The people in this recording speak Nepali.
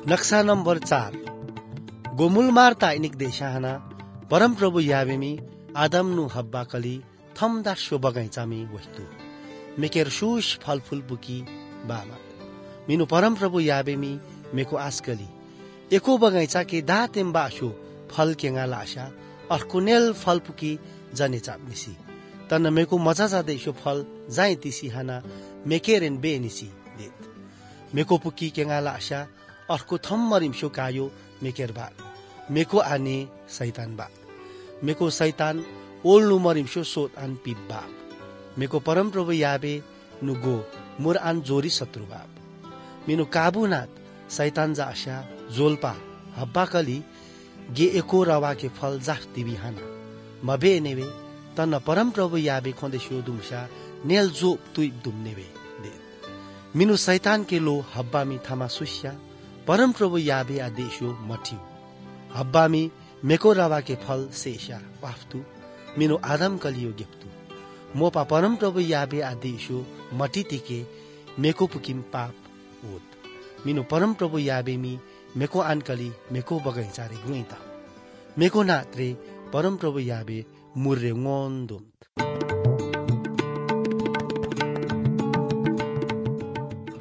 नक्शा नंबर 4 Gomulmarta inik deshahana परम प्रभु याबेमी आदमनु हब्बा कली थमदा शो बगैँचामी वस्तु मेकेर सुश फलफुल बुकी बामा मिनु परम प्रभु याबेमी मेको आस्कली एको बगैँचा के दातेम बाशो फल केंगा लाशा अर्कुनेल फल पुकी जने चापनिसी तन मेको मजा जादैशो फल जाई तिसी हाना मेकेरेन बेनिसी देत मेको पुकी केंगा लाशा अर्को थम मरिमशो कायो मेकेर बा मेको आने सैतान बा मेको सैतान ओल्नु मरिमशो सोत आन पिप बा मेको परम प्रभु याबे नुगो मुर आन जोरी शत्रु बाप मिनु काबुनात सैतान जा आशा जोल्पा हब्बा कली गे एको रवा के फल जाफ दिबी हाना मबे नेवे तन परम प्रभु याबे खोंदेशो दुमशा नेल जो तुइ दुमनेवे दे मिनु सैतान के लो हब्बामी थामा सुस्या परम प्रभु याबे आदेशो मठिउ हब्बामी मेको रवा के फल शेषा वाफ्तु मिनु आदम कलियो गिफ्तु मोपा परम प्रभु याबे आदेशो मटितिके मेको पुकिम पाप ओत मिनु परम प्रभु याबे मी मेको आनकली मेको बगैँचारे गुइता मेको नात्रे परम प्रभु याबे मुर्रे ngondum